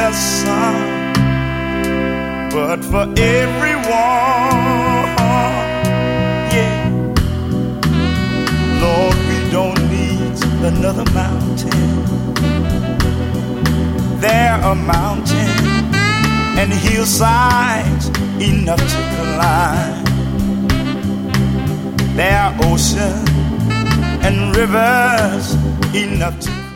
there's some, but for everyone, yeah. Lord, we don't need another mountain. There are mountains and hillsides enough to climb. There are oceans and rivers enough to